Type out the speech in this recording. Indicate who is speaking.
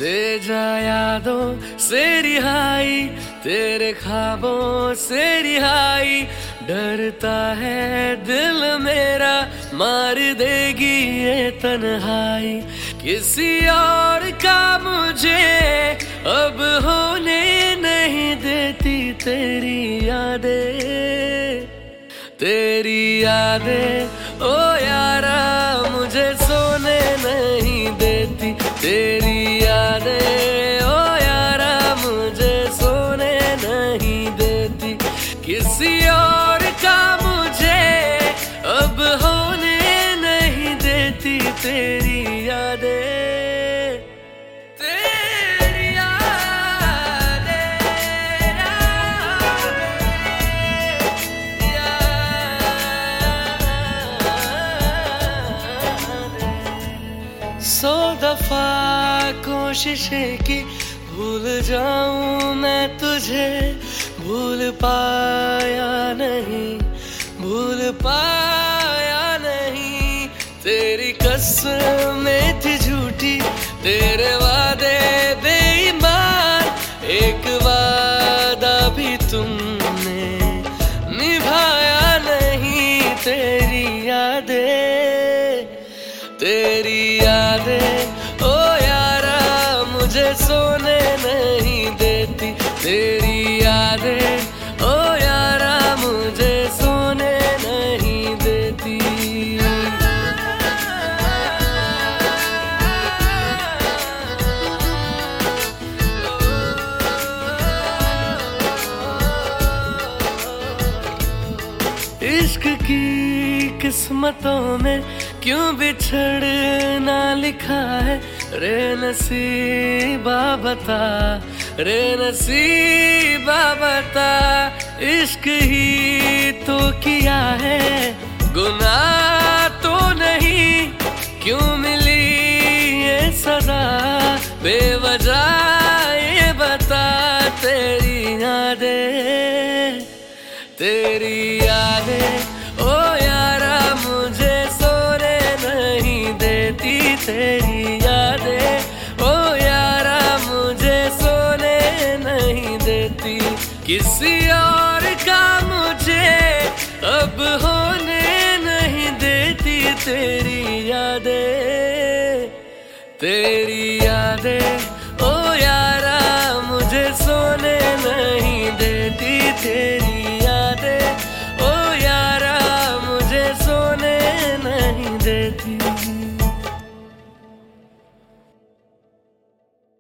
Speaker 1: दे जा यादों से रिहाई, तेरे ख्वाबों से रिहाई। डरता है दिल मेरा, मार देगी ये तन्हाई। किसी और का मुझे अब होने नहीं देती तेरी यादें, तेरी यादें ओ यारा मुझे सोने नहीं देती। तेरी यादें ओ यारा मुझे सोने नहीं देती। किसी और का मुझे अब होने नहीं देती तेरी यादें। सौ दफा कोशिशें की भूल जाऊं मैं तुझे, भूल पाया नहीं, भूल पाया नहीं। तेरी कसमें थी झूठी, तेरे वादे बेईमान, एक वादा भी तुमने निभाया नहीं। तेरी यादें, तेरी यादें ओ यारा मुझे सोने नहीं देती। तेरी यादें ओ यारा मुझे सोने नहीं देती। इश्क की किस्मतों में क्यों बिछड़ना लिखा है, रे नसीबा बता, रे नसीबा बता। इश्क ही तो किया है, गुनाह तो नहीं, क्यों मिली ये सदा बेवजह ये बता। तेरी यादें, तेरी यादें ओ यारा मुझे सोने नहीं देती। तेरी यादें ओ यारा मुझे सोने नहीं देती। किसी और का मुझे अब होने नहीं देती तेरी यादें, तेरी यादें ओ यारा मुझे सोने नहीं देती तेरी